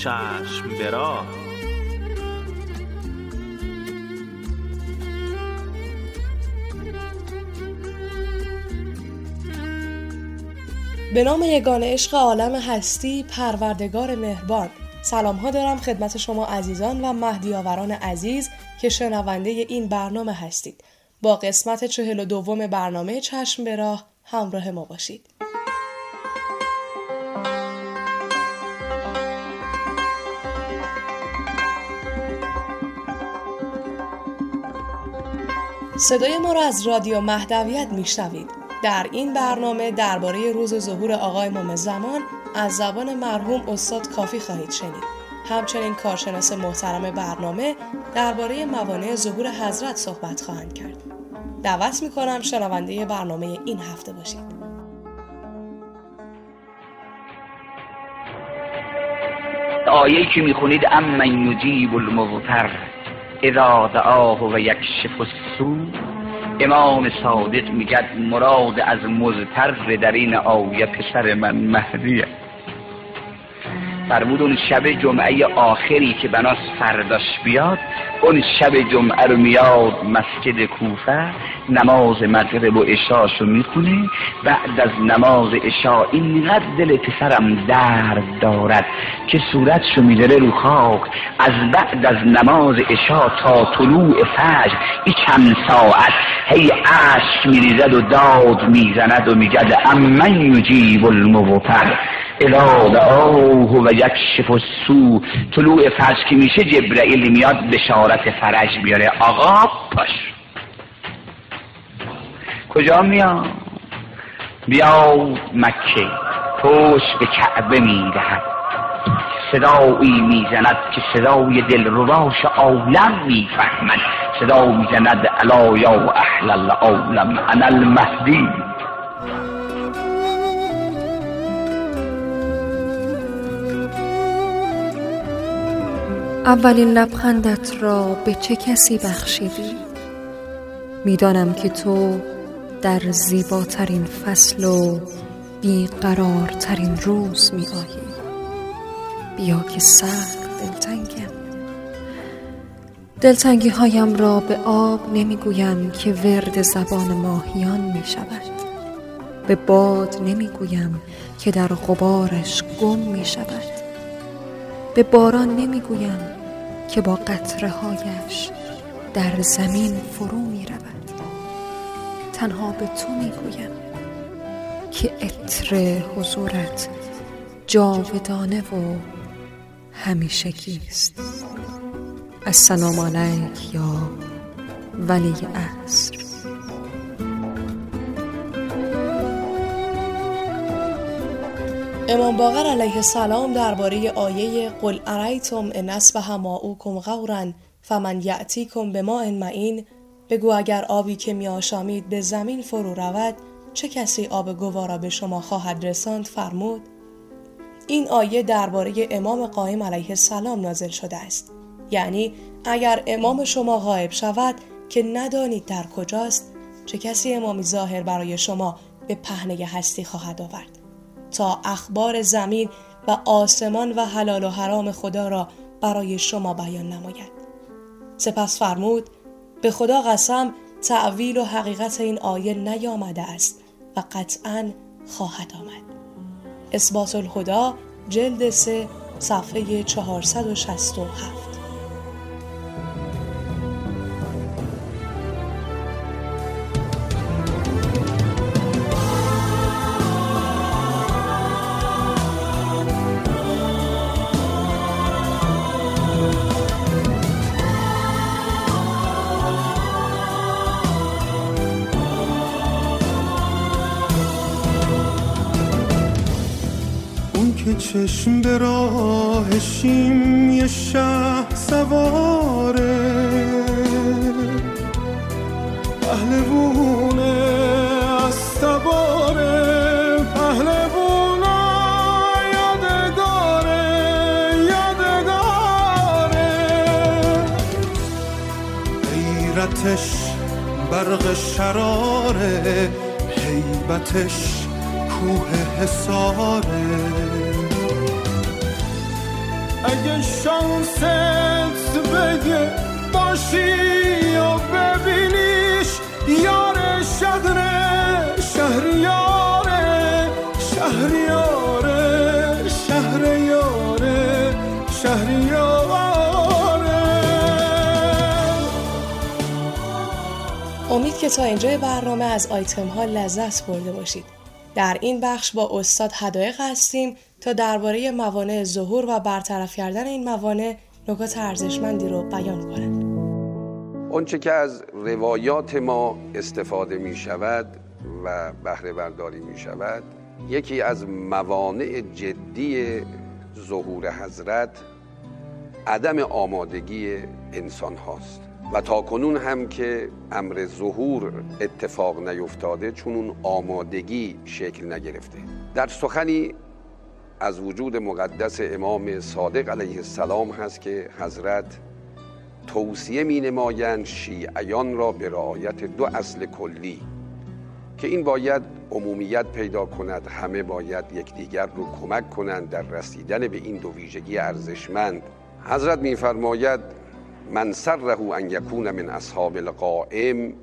چشم به راه. به نام یگانه عشق عالم هستی، پروردگار مهربان. سلام ها دارم خدمت شما عزیزان و مهدیاوران عزیز که شنونده این برنامه هستید. با قسمت 42 برنامه چشم به راه همراه ما باشید. صدای ما را از رادیو مهدویت میشنوید. در این برنامه درباره روز ظهور آقای امام زمان از زبان مرحوم استاد کافی خواهید شنید. همچنین کارشناس محترم برنامه درباره موانع ظهور حضرت صحبت خواهند کرد. دعوت می‌کنم شنونده برنامه این هفته باشید. آیه‌ای که می‌خونید امن یجیب المضطر اذا دعاه و یکشف السوء، امام صادق میگه مراد از مضطر در این آیه پسر من مهدیه. فرمود اون شب جمعه آخری که بناس فرداش بیاد، اون شب جمعه رو میاد مسجد کوفه، نماز مغرب و عشاشو میخونه. بعد از نماز عشا اینقدر دل پسرم درد دارد که صورتشو میذاره رو خاک. از بعد از نماز عشا تا طلوع فجر این چند ساعت هی اشک میریزد و داد میزند و میگد امن یجیب المضطر اذا دعاه و یکشف السوء. طلوع فجر که میشه جبرائیل میاد بشارت فرج بیاره. آقا پاش کجا میاد؟ بیاد مکه، پشت به کعبه میدهد، صدایی میزند که صدای دلرباش عالم میفهمد. صدا میزند الا یا اهل العالم انا المهدی. اولین لبخندت را به چه کسی بخشیدی؟ میدانم که تو در زیباترین فصل و بیقرارترین روز می آیی. بیا که سخت دلتنگم. دلتنگی هایم را به آب نمی گویم که ورد زبان ماهیان می شود. به باد نمی گویم که در غبارش گم می شود. به باران نمی گویم که با قطره هایش در زمین فرو می رود. تنها به تو می گویم که عطر حضورت جاودانه و همیشگی است. السلام علیک یا ولی عصر. امام باقر علیه السلام درباره آیه قل ارایتم ان اصبح ماؤکم غورا فمن یأتیکم بماء معین، بگو اگر آبی که میآشامید به زمین فرو رود، چه کسی آب گوارا به شما خواهد رساند؟ فرمود. این آیه درباره امام قائم علیه السلام نازل شده است. یعنی اگر امام شما غایب شود که ندانید در کجاست، چه کسی امامی ظاهر برای شما به پهنه هستی خواهد آورد تا اخبار زمین و آسمان و حلال و حرام خدا را برای شما بیان نماید. سپس فرمود به خدا قسم تأویل و حقیقت این آیه نیامده است و قطعاً خواهد آمد. اثبات الهدی جلد 3 صفحه 467. که چشم به راهشیم یه شه سواره، پهلوونه از تباره، پهلوونه یادگاره، یادگاره. غیرتش برق شراره، هیبتش کوه حصاره. اگه شانست بگه باشی یا ببینیش یار شهریاره شهریاره شهریاره. امید که تا اینجای برنامه از آیتم ها لذت برده باشید. در این بخش با استاد حدایق هستیم تا درباره موانع ظهور و برطرف کردن این موانع نکات ارزشمندی رو بیان کنند. اونچه که از روایات ما استفاده می شود و بهره برداری می شود، یکی از موانع جدی ظهور حضرت عدم آمادگی انسان هاست و تا کنون هم که امر ظهور اتفاق نیفتاده چون اون آمادگی شکل نگرفته. در سخنی از وجود مقدس امام صادق علیه السلام هست که حضرت توصیه می نمایند شیعیان را به رعایت 2 اصل کلی که این باید عمومیت پیدا کند، همه باید یکدیگر رو کمک کنند در رسیدن به این 2 ویژگی ارزشمند. حضرت می فرماید من سره ان یکون من اصحاب القائم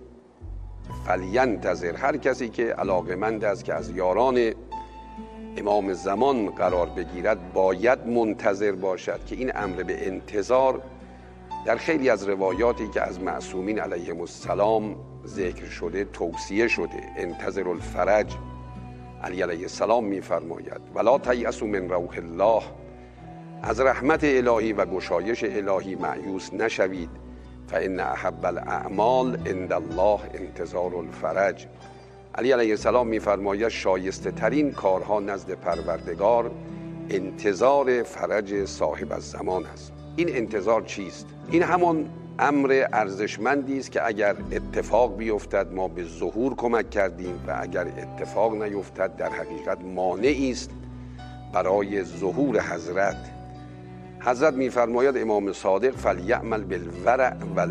فلینتظر، هر کسی که علاقمند است که از یاران امام زمان قرار بگیرد باید منتظر باشد، که این امر به انتظار در خیلی از روایاتی که از معصومین علیهم السلام ذکر شده توصیه شده. انتظر الفرج، علی علیه السلام می‌فرماید ولا تیأسوا من روح الله، از رحمت الهی و گشایش الهی مایوس نشوید، فان احب الاعمال عند الله انتظار الفرج. علی علیه السلام می‌فرماید شایسته ترین کارها نزد پروردگار انتظار فرج صاحب الزمان است. این انتظار چیست؟ این همان امر ارزشمندی است که اگر اتفاق بیفتد ما به ظهور کمک کردیم و اگر اتفاق نیفتد در حقیقت مانعی است برای ظهور حضرت. حضرت می‌فرماید امام صادق فلیعمل بالورع و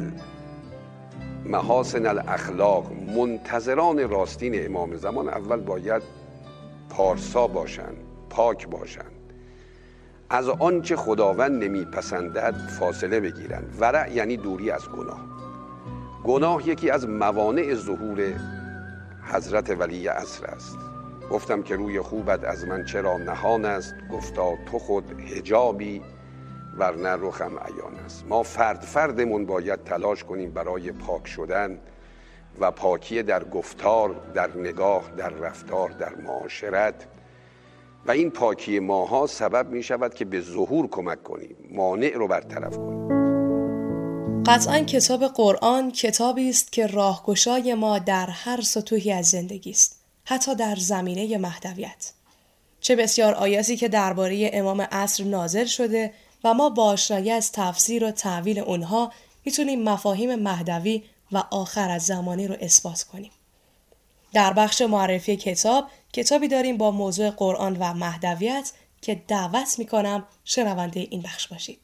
محاسن الاخلاق، منتظران راستین امام زمان اول باید پارسا باشند، پاک باشند، از آنچه خداوند نمیپسندد فاصله بگیرند. ورع یعنی دوری از گناه. گناه یکی از موانع ظهور حضرت ولی عصر است. گفتم که روی خوبت از من چرا نهان است، گفتا تو خود حجابی ورنه رخم عیان است. ما فردمون باید تلاش کنیم برای پاک شدن و پاکی در گفتار، در نگاه، در رفتار، در معاشرت، و این پاکی ماها سبب می شود که به ظهور کمک کنیم، مانع رو برطرف کنیم. قطعاً کتاب قرآن کتابی است که راهگشای ما در هر سطوحی از زندگی است، حتی در زمینه مهدویت. چه بسیار آیاتی که درباره امام عصر نازل شده و ما با آشنایی از تفسیر و تعویل اونها میتونیم مفاهیم مهدوی و آخر از زمانی رو اثبات کنیم. در بخش معرفی کتابی داریم با موضوع قرآن و مهدویت که دعوت میکنم شنونده این بخش باشید.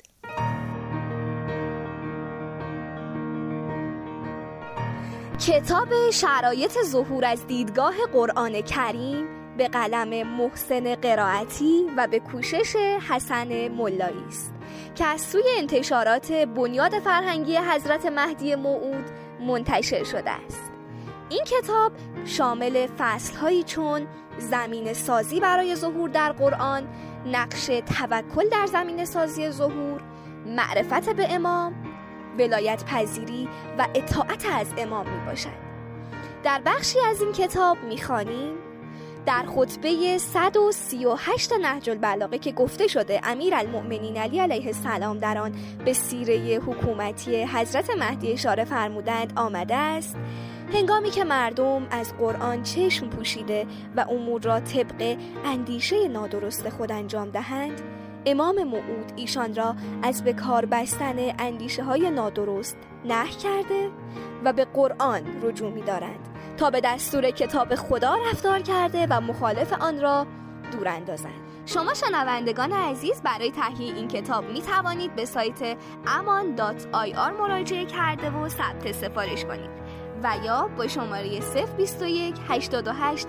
کتاب شرایط ظهور از دیدگاه قرآن کریم به قلم محسن قرائتی و به کوشش حسن ملایی است که از سوی انتشارات بنیاد فرهنگی حضرت مهدی موعود منتشر شده است. این کتاب شامل فصل‌هایی چون زمینه سازی برای ظهور در قرآن، نقش توکل در زمینه سازی ظهور، معرفت به امام، ولایت پذیری و اطاعت از امام می باشد. در بخشی از این کتاب می خوانیم در خطبه 138 نهج البلاغه که گفته شده امیرالمؤمنین علی علیه السلام در آن به سیره حکومتی حضرت مهدی اشاره فرمودند آمده است: هنگامی که مردم از قرآن چشم پوشیده و امور را طبق اندیشه نادرست خود انجام دهند، امام موعود ایشان را از به کار بستن اندیشه های نادرست نهی کرده و به قرآن رجوع می دارند تا به دستور کتاب خدا رفتار کرده و مخالف آن را دور اندازند. شما شنوندگان عزیز برای تهیه این کتاب می توانید به سایت aman.ir مراجعه کرده و ثبت سفارش کنید و یا با شماره 021 828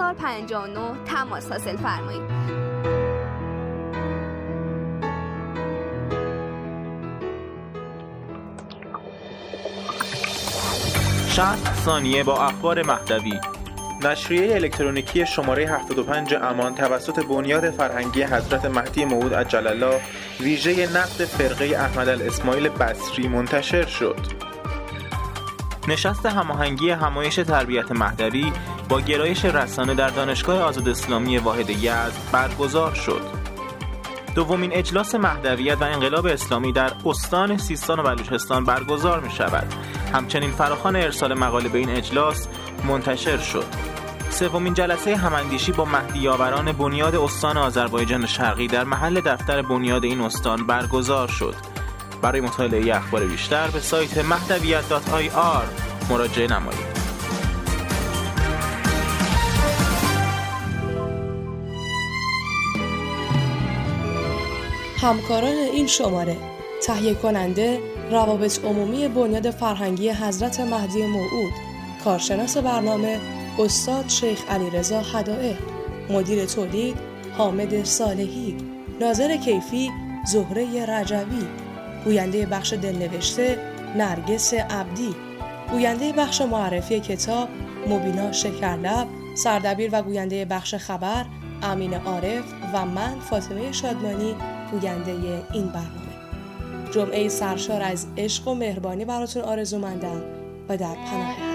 9059 تماس حاصل فرمایید. 60 ثانیه با اخبار مهدوی. نشریه الکترونیکی شماره 75 امان توسط بنیاد فرهنگی حضرت مهدی موعود عجل الله ویژه نقد فرقه احمدالاسماعیل بصری منتشر شد. نشست هماهنگی همایش تربیت مهدوی با گرایش رسانه در دانشگاه آزاد اسلامی واحد یزد برگزار شد. دومین اجلاس مهدویت و انقلاب اسلامی در استان سیستان و بلوچستان برگزار می شود. همچنین فراخوان ارسال مقاله به این اجلاس منتشر شد. سومین جلسه هماندیشی با مهدی‌یاوران بنیاد استان آذربایجان شرقی در محل دفتر بنیاد این استان برگزار شد. برای مطالعه اخبار بیشتر به سایت mahdaviyat.ir مراجعه نمایید. همکاران این شماره: تهیه کننده روابط عمومی بنیاد فرهنگی حضرت مهدی موعود، کارشناس برنامه استاد شیخ علیرضا هدایق، مدیر تولید حامد صالحی، ناظر کیفی زهره رجوی، گوینده بخش دلنوشته نرگس عبدی، گوینده بخش معرفی کتاب مبینا شکرلب، سردبیر و گوینده بخش خبر امین عارف و من فاطمه شادمانی گوینده این برنامه. جمعه سرشار از عشق و مهربانی براتون آرزومندم و در پناه